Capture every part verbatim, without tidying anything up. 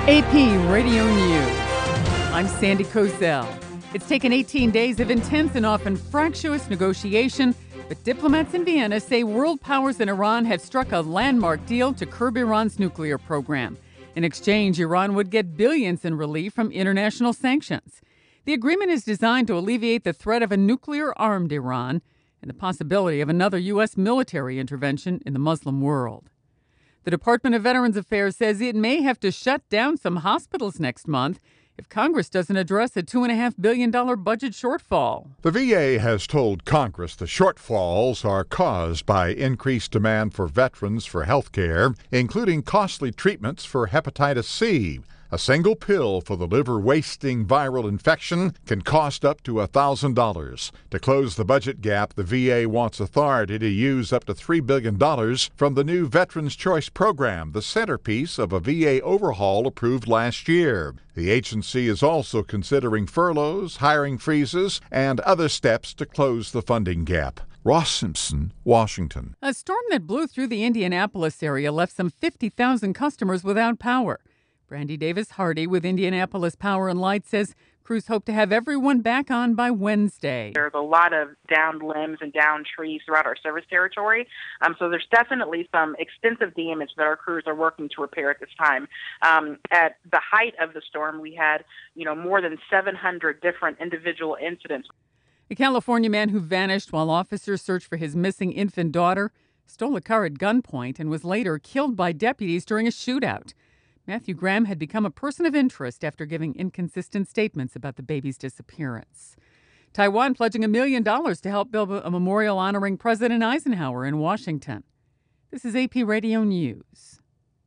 A P Radio News. I'm Sandy Kozel. It's taken eighteen days of intense and often fractious negotiation, but diplomats in Vienna say world powers and Iran have struck a landmark deal to curb Iran's nuclear program. In exchange, Iran would get billions in relief from international sanctions. The agreement is designed to alleviate the threat of a nuclear-armed Iran and the possibility of another U S military intervention in the Muslim world. The Department of Veterans Affairs says it may have to shut down some hospitals next month if Congress doesn't address a two point five billion dollars budget shortfall. The V A has told Congress the shortfalls are caused by increased demand for veterans for health care, including costly treatments for hepatitis C. A single pill for the liver-wasting viral infection can cost up to one thousand dollars. To close the budget gap, the V A wants authority to use up to three billion dollars from the new Veterans Choice Program, the centerpiece of a V A overhaul approved last year. The agency is also considering furloughs, hiring freezes, and other steps to close the funding gap. Ross Simpson, Washington. A storm that blew through the Indianapolis area left some fifty thousand customers without power. Brandy Davis Hardy with Indianapolis Power and Light says crews hope to have everyone back on by Wednesday. There's a lot of downed limbs and downed trees throughout our service territory, um, so there's definitely some extensive damage that our crews are working to repair at this time. Um, at the height of the storm, we had, you know, more than seven hundred different individual incidents. A California man who vanished while officers searched for his missing infant daughter stole a car at gunpoint and was later killed by deputies during a shootout. Matthew Graham had become a person of interest after giving inconsistent statements about the baby's disappearance. Taiwan pledging a million dollars to help build a memorial honoring President Eisenhower in Washington. This is A P Radio News.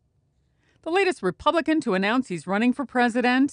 The latest Republican to announce he's running for president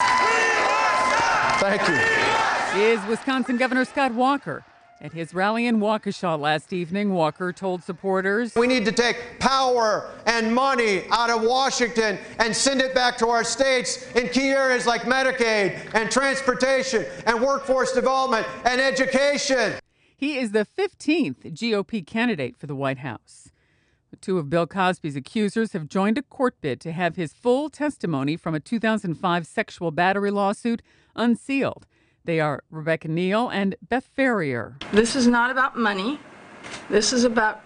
Thank you. is Wisconsin Governor Scott Walker. At his rally in Waukesha last evening, Walker told supporters, We need to take power and money out of Washington and send it back to our states in key areas like Medicaid and transportation and workforce development and education. He is the fifteenth G O P candidate for the White House. Two of Bill Cosby's accusers have joined a court bid to have his full testimony from a two thousand five sexual battery lawsuit unsealed. They are Rebecca Neal and Beth Ferrier. This is not about money. This is about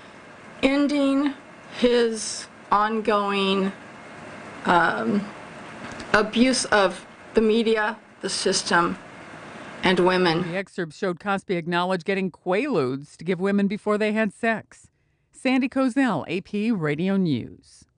ending his ongoing um, abuse of the media, the system, and women. The excerpt showed Cosby acknowledge getting Quaaludes to give women before they had sex. Sandy Kozel, A P Radio News.